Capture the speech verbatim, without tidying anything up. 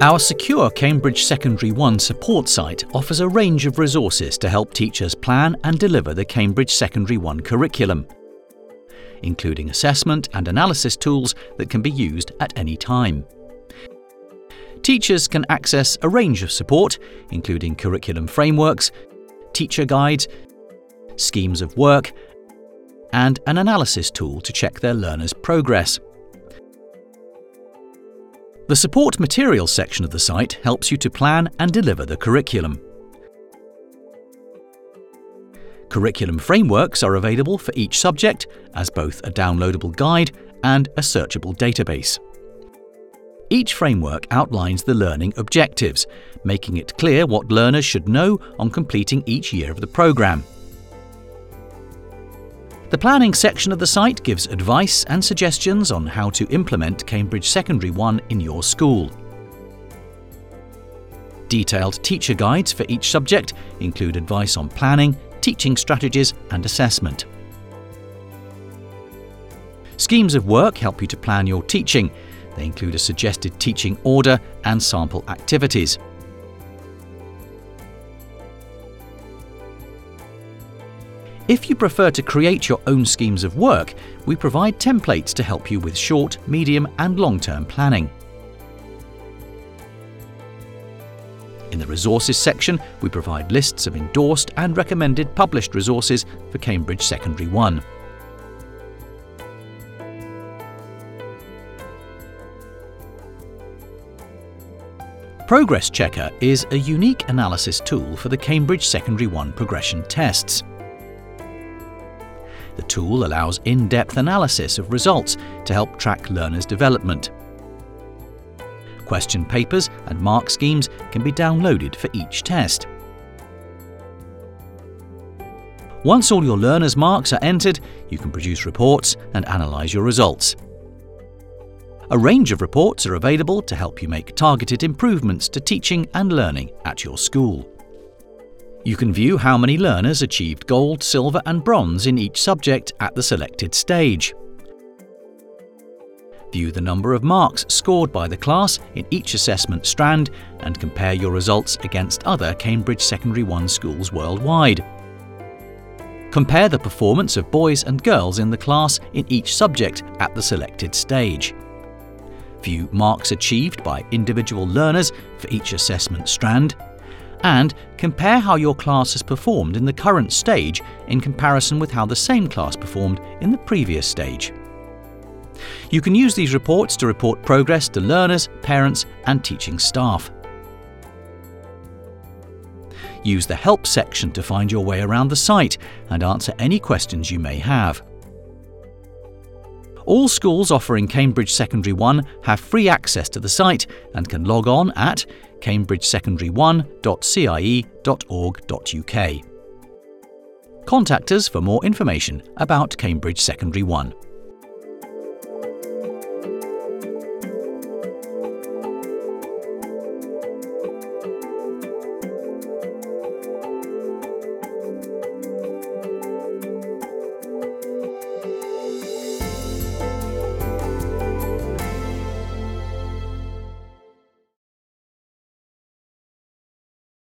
Our secure Cambridge Secondary One support site offers a range of resources to help teachers plan and deliver the Cambridge Secondary One curriculum, including assessment and analysis tools that can be used at any time. Teachers can access a range of support, including curriculum frameworks, teacher guides, schemes of work, and an analysis tool to check their learners' progress. The support materials section of the site helps you to plan and deliver the curriculum. Curriculum frameworks are available for each subject as both a downloadable guide and a searchable database. Each framework outlines the learning objectives, making it clear what learners should know on completing each year of the programme. The planning section of the site gives advice and suggestions on how to implement Cambridge Secondary One in your school. Detailed teacher guides for each subject include advice on planning, teaching strategies and assessment. Schemes of work help you to plan your teaching. They include a suggested teaching order and sample activities. If you prefer to create your own schemes of work, we provide templates to help you with short, medium and long-term planning. In the resources section, we provide lists of endorsed and recommended published resources for Cambridge Secondary One. Progress Checker is a unique analysis tool for the Cambridge Secondary One progression tests. The tool allows in-depth analysis of results to help track learners' development. Question papers and mark schemes can be downloaded for each test. Once all your learners' marks are entered, you can produce reports and analyse your results. A range of reports are available to help you make targeted improvements to teaching and learning at your school. You can view how many learners achieved gold, silver and bronze in each subject at the selected stage. View the number of marks scored by the class in each assessment strand and compare your results against other Cambridge Secondary One schools worldwide. Compare the performance of boys and girls in the class in each subject at the selected stage. View marks achieved by individual learners for each assessment strand, and compare how your class has performed in the current stage in comparison with how the same class performed in the previous stage. You can use these reports to report progress to learners, parents and teaching staff. Use the Help section to find your way around the site and answer any questions you may have. All schools offering Cambridge Secondary One have free access to the site and can log on at cambridge secondary one dot c i e dot org dot u k. Contact us for more information about Cambridge Secondary One.